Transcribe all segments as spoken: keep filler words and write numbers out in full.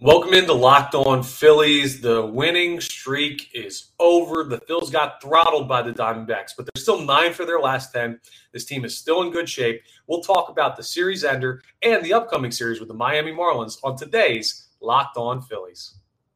Welcome into Locked On Phillies. The winning streak is over. The Phils got throttled by the Diamondbacks, but they're still nine for their last ten. This team is still in good shape. We'll talk about the series ender and the upcoming series with the Miami Marlins on today's Locked On Phillies.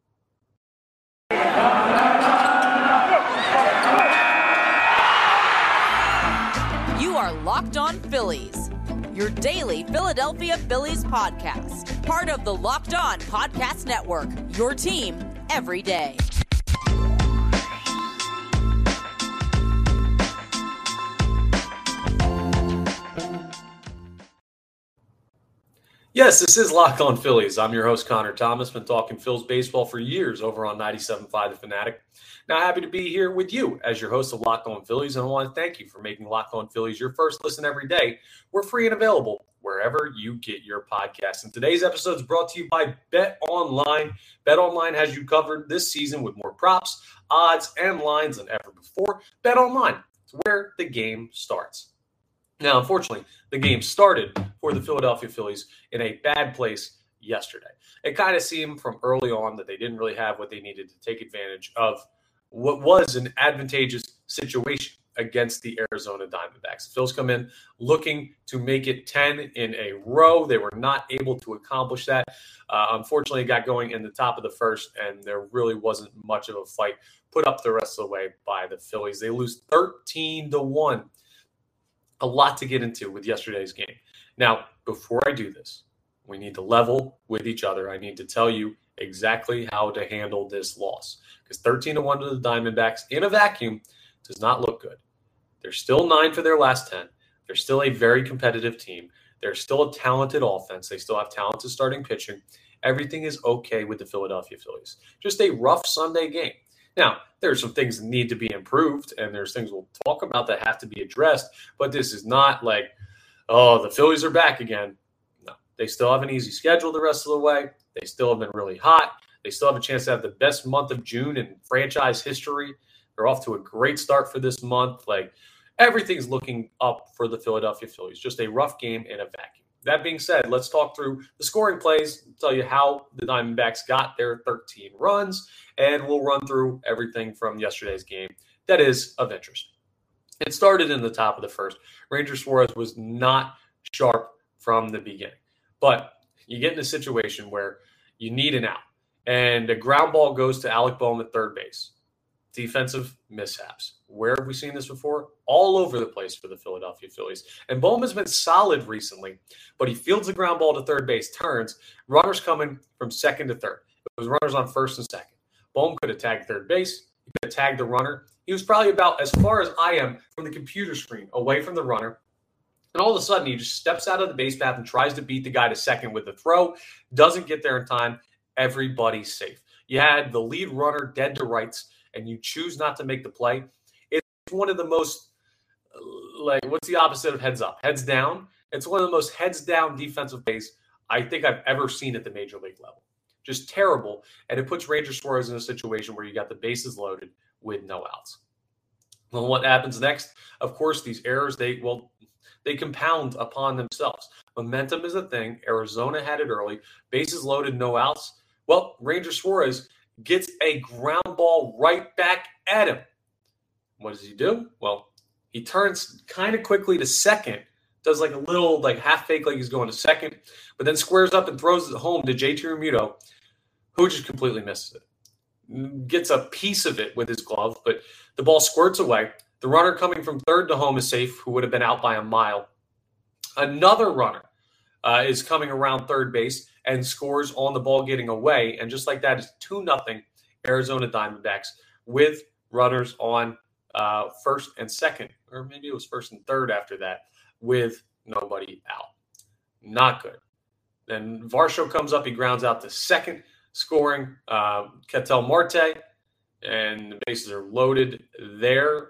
You are Locked On Phillies, your daily Philadelphia Phillies podcast. Part of the Locked On Podcast Network, your team every day. Yes, this is Locked On Phillies. I'm your host, Connor Thomas. Been talking Phils baseball for years over on ninety-seven point five The Fanatic. Now, happy to be here with you as your host of Locked On Phillies, and I want to thank you for making Locked On Phillies your first listen every day. We're free and available wherever you get your podcasts. And today's episode is brought to you by BetOnline. BetOnline has you covered this season with more props, odds, and lines than ever before. BetOnline is where the game starts. Now, unfortunately, the game started for the Philadelphia Phillies in a bad place yesterday. It kind of seemed from early on that they didn't really have what they needed to take advantage of what was an advantageous situation against the Arizona Diamondbacks. The Phils come in looking to make it ten in a row. They were not able to accomplish that. Uh, unfortunately, it got going in the top of the first, and there really wasn't much of a fight put up the rest of the way by the Phillies. They lose thirteen to one. A lot to get into with yesterday's game. Now, before I do this, we need to level with each other. I need to tell you exactly how to handle this loss, because thirteen to one to the Diamondbacks in a vacuum does not look good. They're still nine for their last ten. They're still a very competitive team. They're still a talented offense. They still have talented starting pitching. Everything is okay with the Philadelphia Phillies. Just a rough Sunday game. Now, there are some things that need to be improved, and there's things we'll talk about that have to be addressed, but this is not like, oh, the Phillies are back again. No, they still have an easy schedule the rest of the way. They still have been really hot. They still have a chance to have the best month of June in franchise history. They're off to a great start for this month. Like, everything's looking up for the Philadelphia Phillies. Just a rough game in a vacuum. That being said, let's talk through the scoring plays, tell you how the Diamondbacks got their thirteen runs, and we'll run through everything from yesterday's game that is of interest. It started in the top of the first. Ranger Suarez was not sharp from the beginning, but you get in a situation where you need an out, and a ground ball goes to Alec Bohm at third base. Defensive mishaps. Where have we seen this before? All over the place for the Philadelphia Phillies. And Bohm has been solid recently, but he fields the ground ball to third base, turns, runners coming from second to third. It was runners on first and second. Bohm could have tagged third base. He could have tagged the runner. He was probably about as far as I am from the computer screen, away from the runner. And all of a sudden, he just steps out of the base path and tries to beat the guy to second with the throw. Doesn't get there in time. Everybody's safe. You had the lead runner dead to rights, and you choose not to make the play. It's one of the most, like, what's the opposite of heads up? Heads down. It's one of the most heads down defensive plays I think I've ever seen at the major league level. Just terrible. And it puts Ranger Suarez in a situation where you got the bases loaded with no outs. Well, what happens next? Of course, these errors, they, well, they compound upon themselves. Momentum is a thing. Arizona had it early. Bases loaded, no outs. Well, Ranger Suarez gets a ground ball right back at him. What does he do? Well, he turns kind of quickly to second, does like a little like half fake like he's going to second, but then squares up and throws it home to J T Realmuto, who just completely misses it. Gets a piece of it with his glove, but the ball squirts away. The runner coming from third to home is safe, who would have been out by a mile. Another runner uh, is coming around third base and scores on the ball getting away. And just like that, it's two nothing Arizona Diamondbacks with runners on uh, first and second, or maybe it was first and third after that, with nobody out. Not good. Then Varsho comes up. He grounds out to second, scoring uh, Ketel Marte, and the bases are loaded there.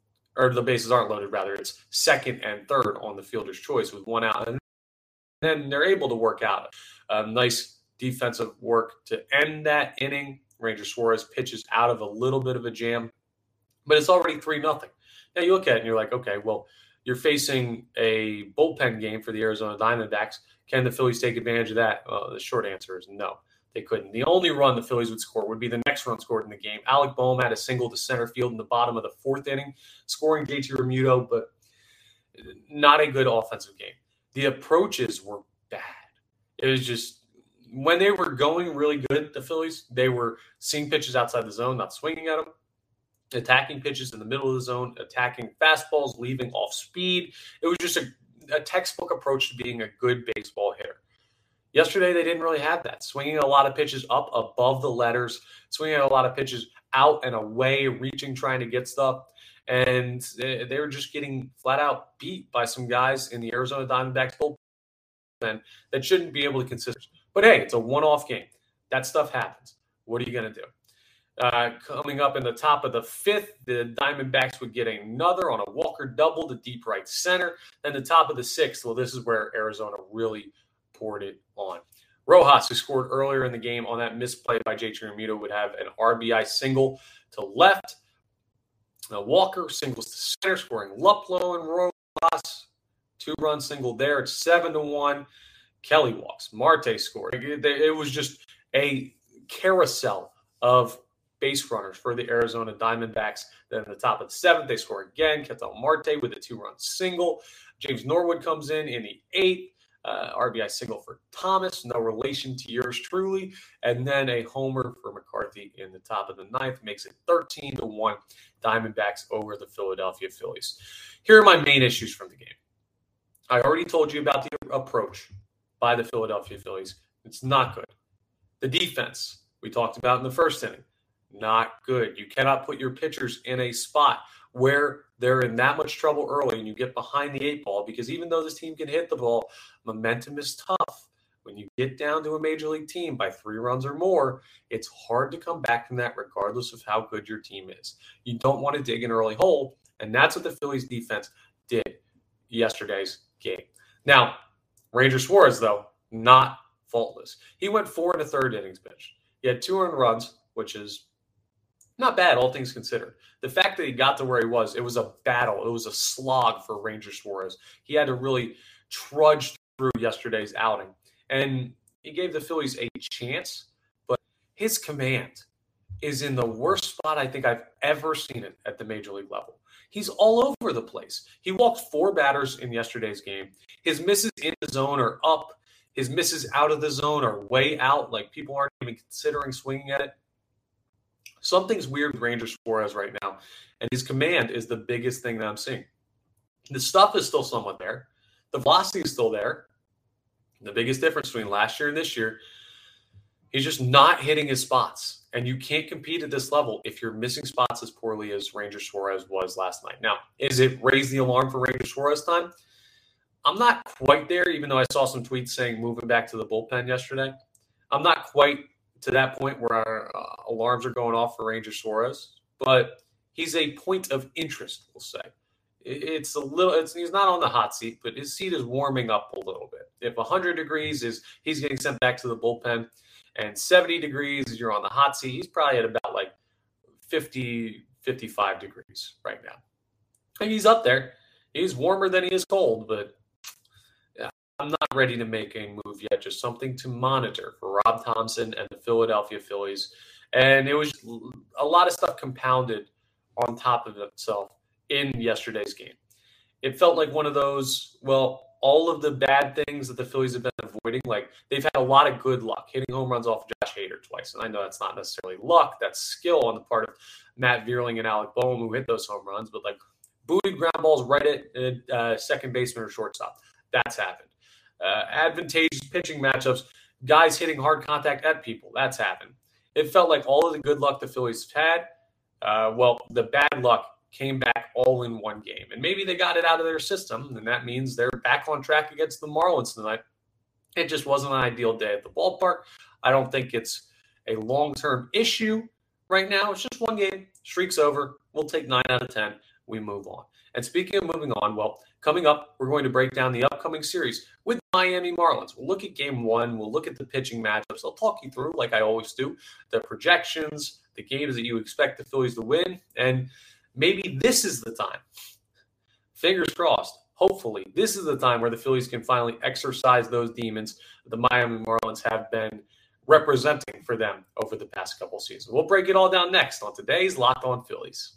Or the bases aren't loaded, rather. It's second and third on the fielder's choice with one out. And then they're able to work out a nice defensive work to end that inning. Ranger Suarez pitches out of a little bit of a jam, but it's already three nothing. Now you look at it and you're like, okay, well, you're facing a bullpen game for the Arizona Diamondbacks. Can the Phillies take advantage of that? Well, the short answer is no. They couldn't. The only run the Phillies would score would be the next run scored in the game. Alec Boehm had a single to center field in the bottom of the fourth inning, scoring J T Realmuto, but not a good offensive game. The approaches were bad. It was just, when they were going really good, the Phillies, they were seeing pitches outside the zone, not swinging at them, attacking pitches in the middle of the zone, attacking fastballs, leaving off speed. It was just a, a textbook approach to being a good baseball hitter. Yesterday, they didn't really have that. Swinging a lot of pitches up above the letters, swinging a lot of pitches out and away, reaching, trying to get stuff. And they, they were just getting flat out beat by some guys in the Arizona Diamondbacks bullpen that shouldn't be able to consist. But hey, it's a one-off game. That stuff happens. What are you going to do? Uh, coming up in the top of the fifth, the Diamondbacks would get another on a Walker double to deep right center. Then the top of the sixth, well, this is where Arizona really poured it on. Rojas, who scored earlier in the game on that misplay by J T Realmuto, would have an R B I single to left. Now Walker singles to center, scoring Luplow and Rojas. Two-run single there. It's seven to one. Kelly walks. Marte scored. It, it was just a carousel of base runners for the Arizona Diamondbacks. Then at the top of the seventh, they score again. Ketel Marte with a two-run single. James Norwood comes in in the eighth. Uh, R B I single for Thomas, no relation to yours truly. And then a homer for McCarthy in the top of the ninth makes it thirteen to one Diamondbacks over the Philadelphia Phillies. Here are my main issues from the game. I already told you about the approach by the Philadelphia Phillies. It's not good. The defense, we talked about in the first inning, not good. You cannot put your pitchers in a spot where they're in that much trouble early and you get behind the eight ball, because even though this team can hit the ball, momentum is tough. When you get down to a major league team by three runs or more, it's hard to come back from that regardless of how good your team is. You don't want to dig an early hole, and that's what the Phillies defense did yesterday's game. Now, Ranger Suarez, though, not faultless. He went four and a third innings pitched. He had two earned runs, which is not bad, all things considered. The fact that he got to where he was, it was a battle. It was a slog for Ranger Suarez. He had to really trudge through yesterday's outing. And he gave the Phillies a chance, but his command is in the worst spot I think I've ever seen it at the major league level. He's all over the place. He walked four batters in yesterday's game. His misses in the zone are up. His misses out of the zone are way out. Like, people aren't even considering swinging at it. Something's weird with Ranger Suarez right now, and his command is the biggest thing that I'm seeing. The stuff is still somewhat there. The velocity is still there. The biggest difference between last year and this year, he's just not hitting his spots. And you can't compete at this level if you're missing spots as poorly as Ranger Suarez was last night. Now, is it raise the alarm for Ranger Suarez time? I'm not quite there, even though I saw some tweets saying moving back to the bullpen yesterday. I'm not quite to that point where our uh, alarms are going off for Ranger Suarez, but he's a point of interest, we'll say. It's a little, it's, he's not on the hot seat, but his seat is warming up a little bit. If one hundred degrees is he's getting sent back to the bullpen, and seventy degrees is you're on the hot seat, he's probably at about like fifty, fifty-five degrees right now. And he's up there. He's warmer than he is cold, but yeah, I'm not ready to make a move yet. Just something to monitor for Rob Thomson and the Philadelphia Phillies. And it was a lot of stuff compounded on top of itself in yesterday's game. It felt like one of those, well, all of the bad things that the Phillies have been avoiding, like they've had a lot of good luck hitting home runs off Josh Hader twice. And I know that's not necessarily luck, that's skill on the part of Matt Vierling and Alec Boehm who hit those home runs, but like booted ground balls right at uh, second baseman or shortstop. That's happened. Uh, advantageous pitching matchups, guys hitting hard contact at people. That's happened. It felt like all of the good luck the Phillies have had, uh, well, the bad luck came back all in one game. And maybe they got it out of their system, and that means they're back on track against the Marlins tonight. It just wasn't an ideal day at the ballpark. I don't think it's a long-term issue right now. It's just one game. Streak's over. We'll take nine out of ten. We move on. And speaking of moving on, well, coming up, we're going to break down the upcoming series with Miami Marlins. We'll look at game one. We'll look at the pitching matchups. I'll talk you through, like I always do, the projections, the games that you expect the Phillies to win, and maybe this is the time, fingers crossed, hopefully, this is the time where the Phillies can finally exercise those demons the Miami Marlins have been representing for them over the past couple seasons. We'll break it all down next on today's Locked On Phillies.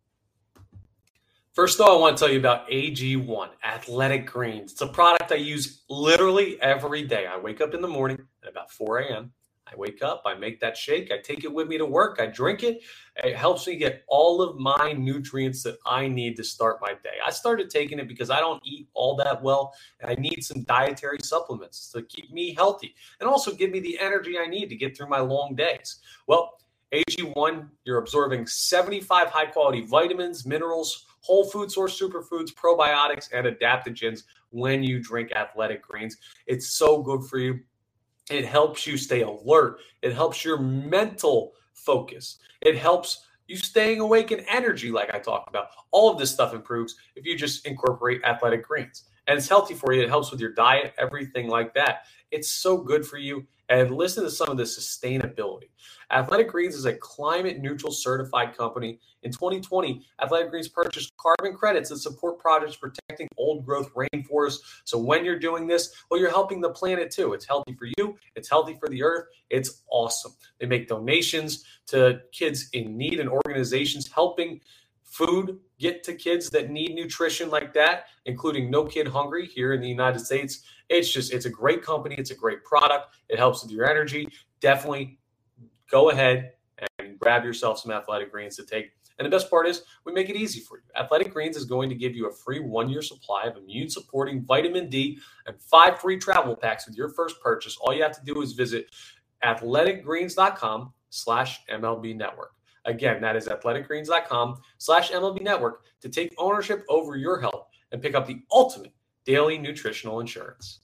First, though, I want to tell you about A G one, Athletic Greens. It's a product I use literally every day. I wake up in the morning at about four a.m. I wake up, I make that shake, I take it with me to work, I drink it. It helps me get all of my nutrients that I need to start my day. I started taking it because I don't eat all that well, and I need some dietary supplements to keep me healthy and also give me the energy I need to get through my long days. Well, A G one, you're absorbing seventy-five high-quality vitamins, minerals, whole food source superfoods, probiotics, and adaptogens when you drink Athletic Greens. It's so good for you. It helps you stay alert. It helps your mental focus. It helps you staying awake and energy, like I talked about. All of this stuff improves if you just incorporate Athletic Greens. And it's healthy for you. It helps with your diet, everything like that. It's so good for you. And listen to some of the sustainability. Athletic Greens is a climate neutral certified company. In twenty twenty, Athletic Greens purchased carbon credits that support projects protecting old growth rainforests. So when you're doing this, well, you're helping the planet too. It's healthy for you. It's healthy for the earth. It's awesome. They make donations to kids in need and organizations helping food get to kids that need nutrition like that, including No Kid Hungry here in the United States. It's just, it's a great company. It's a great product. It helps with your energy. Definitely go ahead and grab yourself some Athletic Greens to take. And the best part is we make it easy for you. Athletic Greens is going to give you a free one-year supply of immune-supporting vitamin D and five free travel packs with your first purchase. All you have to do is visit athleticgreens.com slash MLB network. Again, that is athleticgreens.com slash MLB network to take ownership over your health and pick up the ultimate daily nutritional insurance.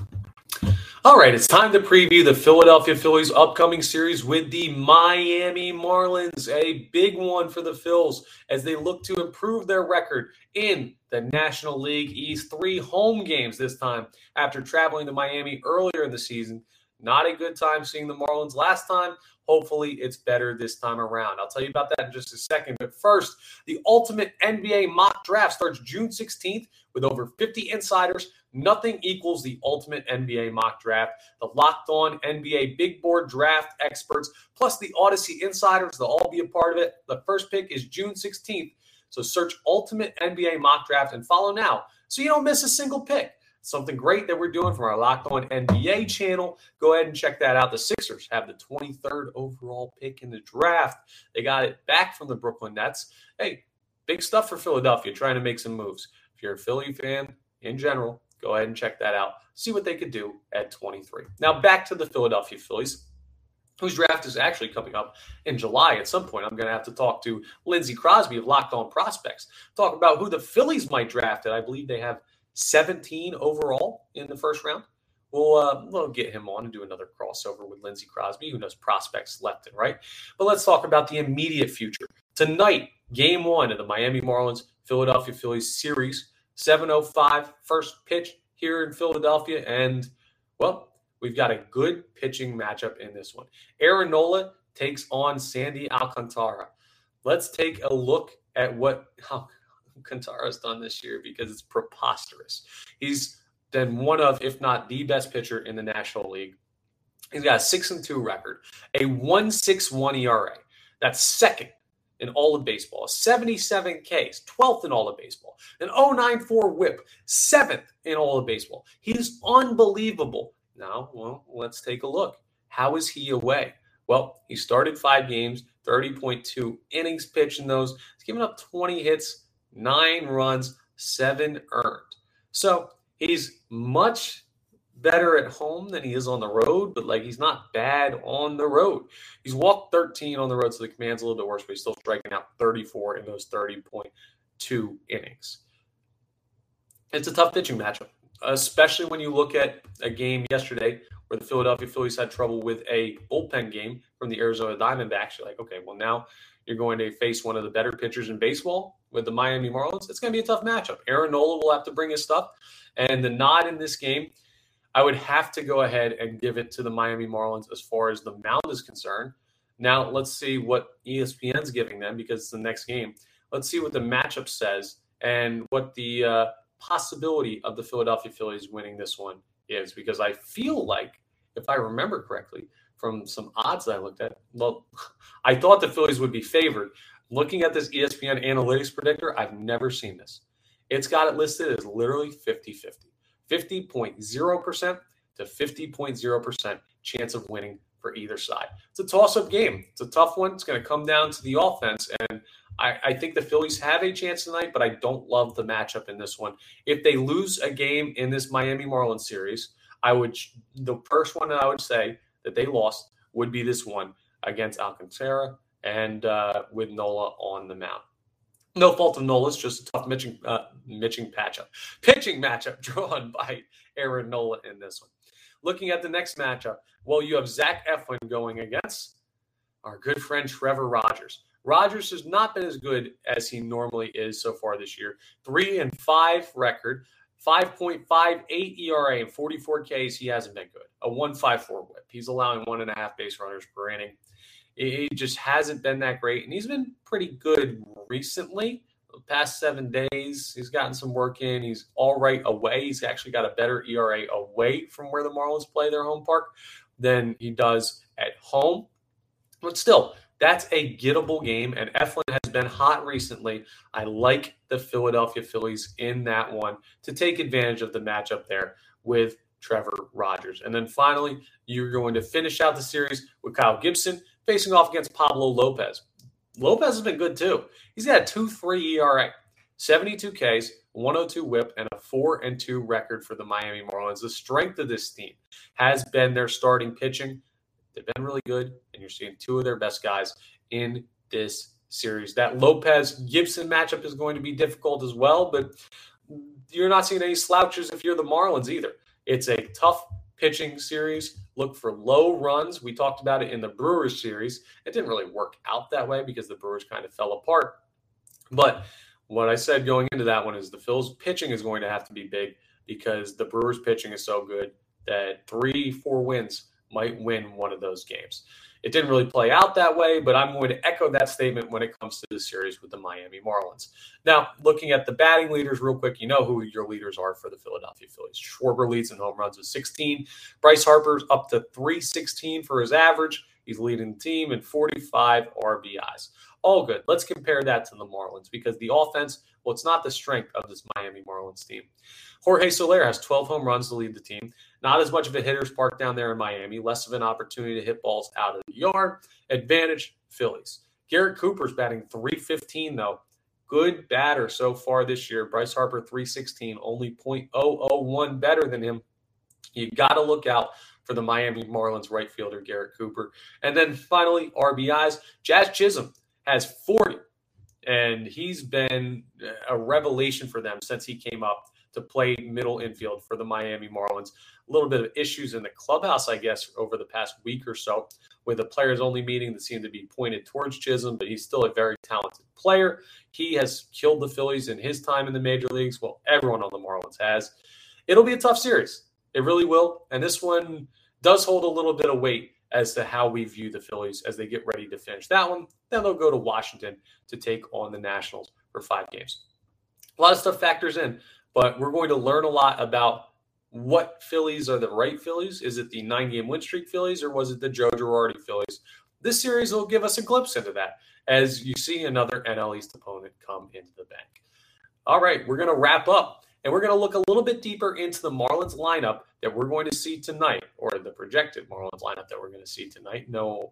All right, it's time to preview the Philadelphia Phillies' upcoming series with the Miami Marlins. A big one for the Phils as they look to improve their record in the National League East. Three home games this time after traveling to Miami earlier in the season. Not a good time seeing the Marlins last time. Hopefully, it's better this time around. I'll tell you about that in just a second. But first, the Ultimate N B A Mock Draft starts June sixteenth with over fifty insiders. Nothing equals the Ultimate N B A Mock Draft. The Locked On N B A Big Board Draft experts, plus the Odyssey insiders, they'll all be a part of it. The first pick is June sixteenth. So search Ultimate N B A Mock Draft and follow now so you don't miss a single pick. Something great that we're doing from our Locked On N B A channel. Go ahead and check that out. The Sixers have the twenty-third overall pick in the draft. They got it back from the Brooklyn Nets. Hey, big stuff for Philadelphia, trying to make some moves. If you're a Philly fan in general, go ahead and check that out. See what they could do at twenty-three. Now back to the Philadelphia Phillies, whose draft is actually coming up in July. At some point, I'm going to have to talk to Lindsey Crosby of Locked On Prospects, talk about who the Phillies might draft. And I believe they have seventeen overall in the first round. We'll, uh, we'll get him on and do another crossover with Lindsey Crosby, who knows prospects left and right. But let's talk about the immediate future. Tonight, game one of the Miami Marlins Philadelphia Phillies series, seven oh five first pitch here in Philadelphia. And, well, we've got a good pitching matchup in this one. Aaron Nola takes on Sandy Alcantara. Let's take a look at what how Alcantara's done this year because it's preposterous. He's been one of, if not the best pitcher in the National League. He's got a six and two record, a one point six one E R A. That's second in all of baseball, a seventy-seven Ks, twelfth in all of baseball, an oh nine four whip, seventh in all of baseball. He's unbelievable. Now, well, let's take a look. How is he away? Well, he started five games, thirty point two innings pitched in those. He's given up twenty hits, nine runs, seven earned. So he's much better at home than he is on the road, but like he's not bad on the road. He's walked thirteen on the road, so the command's a little bit worse, but he's still striking out thirty-four in those thirty point two innings. It's a tough pitching matchup, especially when you look at a game yesterday where the Philadelphia Phillies had trouble with a bullpen game from the Arizona Diamondbacks. You're like, okay, well now you're going to face one of the better pitchers in baseball with the Miami Marlins. It's going to be a tough matchup. Aaron Nola will have to bring his stuff. And the nod in this game, I would have to go ahead and give it to the Miami Marlins as far as the mound is concerned. Now, let's see what E S P N's giving them because it's the next game. Let's see what the matchup says and what the uh, possibility of the Philadelphia Phillies winning this one is, because I feel like, if I remember correctly, from some odds that I looked at. Well, I thought the Phillies would be favored. Looking at this E S P N analytics predictor, I've never seen this. It's got it listed as literally fifty-fifty. fifty point zero percent to fifty point zero percent chance of winning for either side. It's a toss-up game. It's a tough one. It's going to come down to the offense, and I, I think the Phillies have a chance tonight, but I don't love the matchup in this one. If they lose a game in this Miami Marlins series, I would the first one that I would say that they lost would be this one against Alcantara and uh, with Nola on the mound. No fault of Nola's, just a tough pitching, uh, pitching matchup. Pitching matchup drawn by Aaron Nola in this one. Looking at the next matchup, well, you have Zach Eflin going against our good friend Trevor Rogers. Rogers has not been as good as he normally is so far this year. Three and five record, five point five eight E R A and forty-four Ks. He hasn't been good. A one point five four whip. He's allowing one and a half base runners per inning. He just hasn't been that great, and he's been pretty good recently. The past seven days, he's gotten some work in. He's all right away. He's actually got a better E R A away from where the Marlins play their home park than he does at home. But still, that's a gettable game, and Eflin has been hot recently. I like the Philadelphia Phillies in that one to take advantage of the matchup there with Trevor Rogers. And then finally, you're going to finish out the series with Kyle Gibson facing off against Pablo Lopez. Lopez has been good too. He's got a two point three E R A, seventy-two Ks, one oh two whip, and a four and two record for the Miami Marlins. The strength of this team has been their starting pitching. They've been really good, and you're seeing two of their best guys in this series. That Lopez-Gibson matchup is going to be difficult as well, but you're not seeing any slouches if you're the Marlins either. It's a tough pitching series. Look for low runs. We talked about it in the Brewers series. It didn't really work out that way because the Brewers kind of fell apart. But what I said going into that one is the Phils pitching is going to have to be big because the Brewers pitching is so good that three, four wins might win one of those games. It didn't really play out that way, but I'm going to echo that statement when it comes to the series with the Miami Marlins. Now, looking at the batting leaders real quick, you know who your leaders are for the Philadelphia Phillies. Schwarber leads in home runs with sixteen. Bryce Harper's up to three sixteen for his average. He's leading the team in forty-five R B Is. All good. Let's compare that to the Marlins because the offense, well, it's not the strength of this Miami Marlins team. Jorge Soler has twelve home runs to lead the team. Not as much of a hitter's park down there in Miami. Less of an opportunity to hit balls out of the yard. Advantage, Phillies. Garrett Cooper's batting three fifteen, though. Good batter so far this year. Bryce Harper, three sixteen, only point oh oh one better than him. You got to look out for the Miami Marlins right fielder, Garrett Cooper. And then finally, R B Is. Jazz Chisholm has forty, and he's been a revelation for them since he came up to play middle infield for the Miami Marlins. A little bit of issues in the clubhouse, I guess, over the past week or so with the players only meeting that seemed to be pointed towards Chisholm, but he's still a very talented player. He has killed the Phillies in his time in the major leagues. Well, everyone on the Marlins has. It'll be a tough series. It really will. And this one does hold a little bit of weight as to how we view the Phillies as they get ready to finish that one. Then they'll go to Washington to take on the Nationals for five games. A lot of stuff factors in, but we're going to learn a lot about what Phillies are the right Phillies. Is it the nine-game win streak Phillies, or was it the Joe Girardi Phillies? This series will give us a glimpse into that as you see another N L East opponent come into the bank. All right, we're going to wrap up, and we're going to look a little bit deeper into the Marlins lineup that we're going to see tonight, or the projected Marlins lineup that we're going to see tonight. No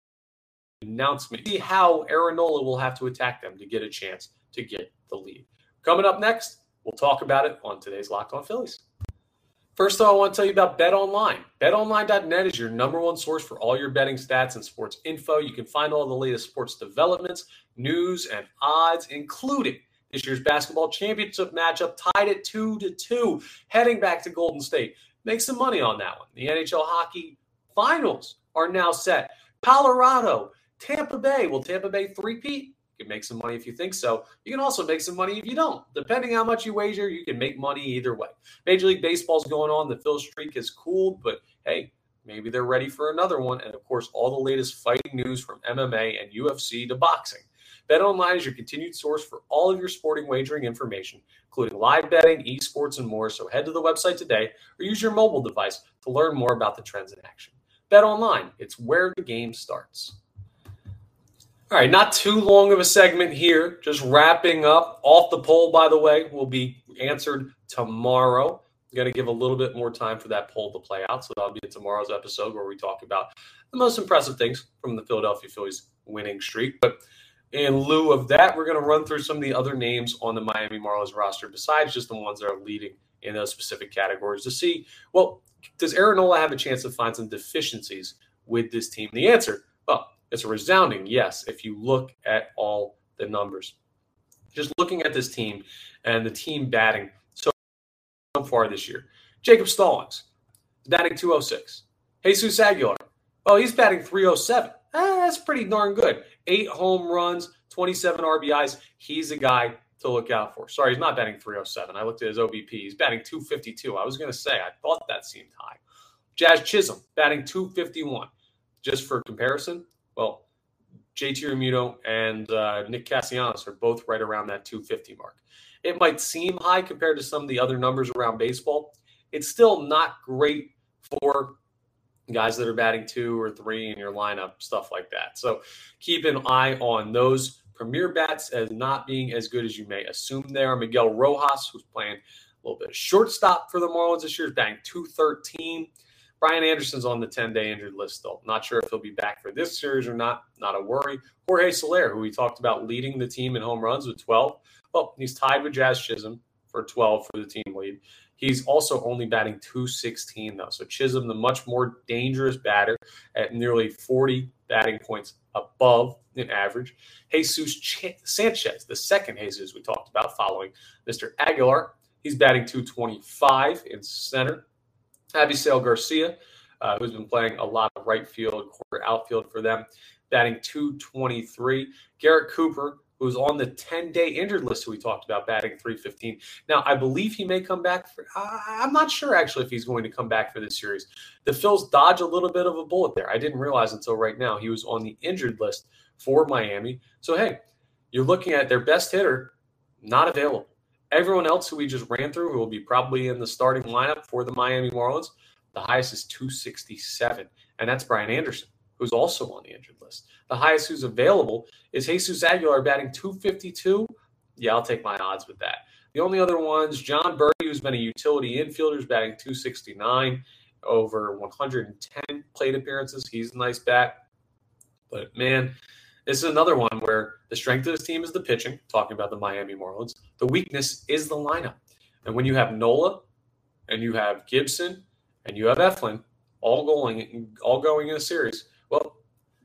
announcement. See how Aaron Nola will have to attack them to get a chance to get the lead. Coming up next, we'll talk about it on today's Locked On Phillies. First, though, I want to tell you about BetOnline. Bet Online dot net is your number one source for all your betting stats and sports info. You can find all the latest sports developments, news, and odds, including this year's basketball championship matchup tied at two to two, heading back to Golden State. Make some money on that one. The N H L hockey finals are now set. Colorado, Tampa Bay. Will Tampa Bay three-peat? You can make some money if you think so. You can also make some money if you don't. Depending how much you wager, you can make money either way. Major League Baseball's going on. The Phil streak is cooled, but hey, maybe they're ready for another one. And, of course, all the latest fighting news from M M A and U F C to boxing. BetOnline is your continued source for all of your sporting wagering information, including live betting, esports, and more. So head to the website today or use your mobile device to learn more about the trends in action. BetOnline, it's where the game starts. All right, not too long of a segment here. Just wrapping up. Off the poll, by the way, will be answered tomorrow. I'm going to give a little bit more time for that poll to play out. So that'll be in tomorrow's episode where we talk about the most impressive things from the Philadelphia Phillies winning streak. But in lieu of that, we're going to run through some of the other names on the Miami Marlins roster besides just the ones that are leading in those specific categories to see, well, does Aaron Nola have a chance to find some deficiencies with this team? The answer, well, it's a resounding yes if you look at all the numbers. Just looking at this team and the team batting so far this year. Jacob Stallings, batting two oh six. Jesus Aguilar, oh, he's batting three oh seven. Eh, that's pretty darn good. Eight home runs, twenty-seven R B Is. He's a guy to look out for. Sorry, he's not batting three oh seven. I looked at his O B P. He's batting two fifty-two. I was going to say, I thought that seemed high. Jazz Chisholm, batting two fifty-one. Just for comparison, well, J T Realmuto and uh, Nick Castellanos are both right around that two fifty mark. It might seem high compared to some of the other numbers around baseball. It's still not great for guys that are batting two or three in your lineup, stuff like that. So keep an eye on those premier bats as not being as good as you may assume they are. Miguel Rojas, who's playing a little bit of shortstop for the Marlins this year, is batting two thirteen. Brian Anderson's on the ten-day injured list, though. Not sure if he'll be back for this series or not. Not a worry. Jorge Soler, who we talked about leading the team in home runs with twelve. Well, he's tied with Jazz Chisholm for twelve for the team lead. He's also only batting two sixteen, though. So Chisholm, the much more dangerous batter at nearly forty batting points above in average. Jesus Ch- Sanchez, the second Jesus we talked about following Mister Aguilar. He's batting two twenty-five in center. Abisail Garcia, uh, who's been playing a lot of right field, quarter outfield for them, batting two twenty-three. Garrett Cooper, who's on the ten-day injured list who we talked about, batting three fifteen. Now, I believe he may come back. For, uh, I'm not sure, actually, if he's going to come back for this series. The Phils dodge a little bit of a bullet there. I didn't realize until right now he was on the injured list for Miami. So, hey, you're looking at their best hitter, not available. Everyone else who we just ran through, who will be probably in the starting lineup for the Miami Marlins, the highest is two sixty-seven, and that's Brian Anderson, who's also on the injured list. The highest who's available is Jesus Aguilar, batting two fifty-two. Yeah, I'll take my odds with that. The only other ones, John Birdie, who's been a utility infielder, is batting two sixty-nine, over one hundred ten plate appearances. He's a nice bat. But, man, this is another one where the strength of this team is the pitching, talking about the Miami Marlins. The weakness is the lineup. And when you have Nola and you have Gibson and you have Eflin all going, all going in a series, well,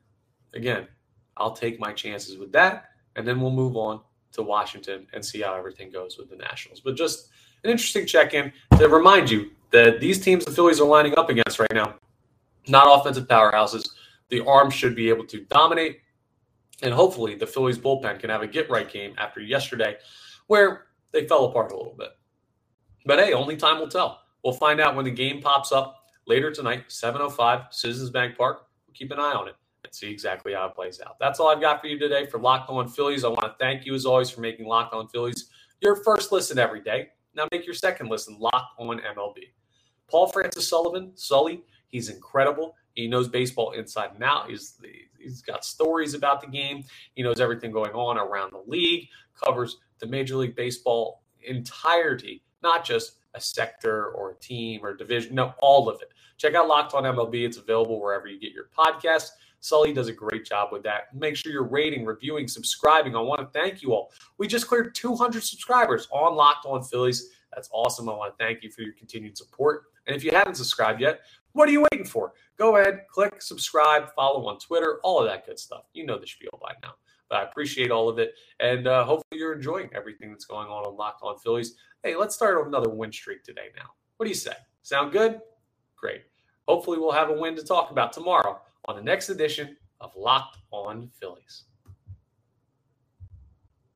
again, I'll take my chances with that, and then we'll move on to Washington and see how everything goes with the Nationals. But just an interesting check-in to remind you that these teams the Phillies are lining up against right now, not offensive powerhouses. The arms should be able to dominate. And hopefully the Phillies bullpen can have a get-right game after yesterday where they fell apart a little bit. But, hey, only time will tell. We'll find out when the game pops up later tonight, seven oh five, Citizens Bank Park. We'll keep an eye on it and see exactly how it plays out. That's all I've got for you today for Locked On Phillies. I want to thank you, as always, for making Locked On Phillies your first listen every day. Now make your second listen Locked On M L B. Paul Francis Sullivan, Sully, he's incredible. He knows baseball inside and out. He's, he's got stories about the game. He knows everything going on around the league, covers the Major League Baseball entirety, not just a sector or a team or division. No, all of it. Check out Locked On M L B. It's available wherever you get your podcasts. Sully does a great job with that. Make sure you're rating, reviewing, subscribing. I want to thank you all. We just cleared two hundred subscribers on Locked On Phillies. That's awesome. I want to thank you for your continued support. And if you haven't subscribed yet, what are you waiting for? Go ahead, click, subscribe, follow on Twitter, all of that good stuff. You know the spiel by now. But I appreciate all of it. And uh, hopefully you're enjoying everything that's going on on Locked On Phillies. Hey, let's start another win streak today now. What do you say? Sound good? Great. Hopefully we'll have a win to talk about tomorrow on the next edition of Locked On Phillies.